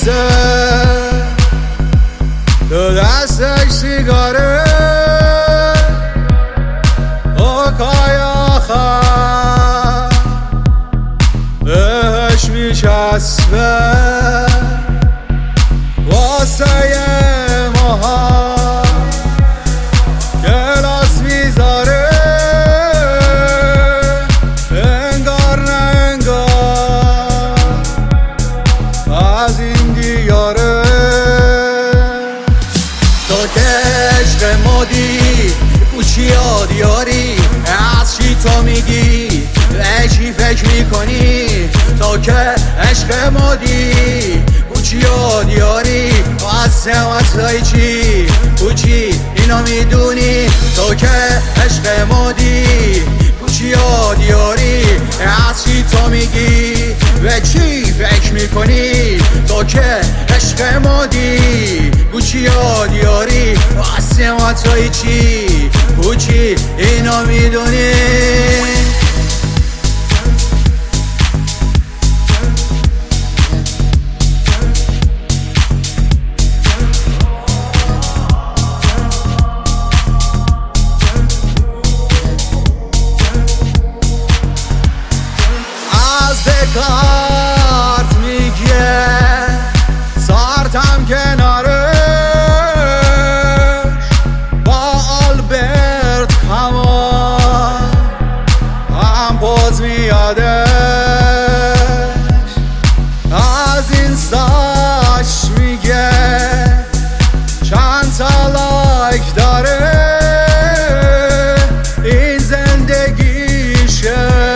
میریزه تو دستش سیگاره آقای آخر بهش میچسبه واسه ماها گلاس میذاره انگار نه انگار از این دیاره تو که عشق مادی کوچی ها دیاری از چی تو میگی به چی فکر میکنی تو که عشق مادی کوچی ها دیاری از سمت چی کوچی اینو میدونی تو که عشق مادی کوچی ها دیاری از چی تو میگی به چی فکر میکنی تو که عشق مادی کوچی ها دیاری از سمت چی کوچی اینو میدونی دکارت میگه سارتم کنارش با آلبرت هم باز میادش از این ساش میگه چند تا لایک داره این زندگیشه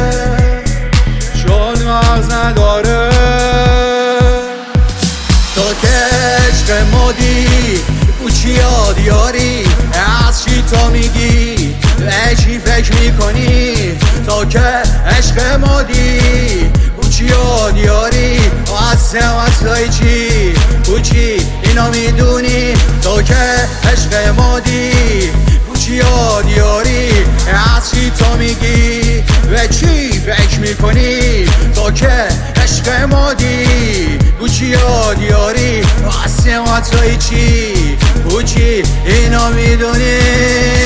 نداره تو که عشق مادی کوچی ها دیاری از چی تو میگی به چی فکر میکنی تو که عشق مادی کوچی ها دیاری از سمت چی کوچی اینو میدونی تو که عشق مادی کوچی ها دیاری از چی تو میگی به چی فکر میکنی تو که عشق مادی کوچی ها دیاری از سمت چی کوچی اینو میدونی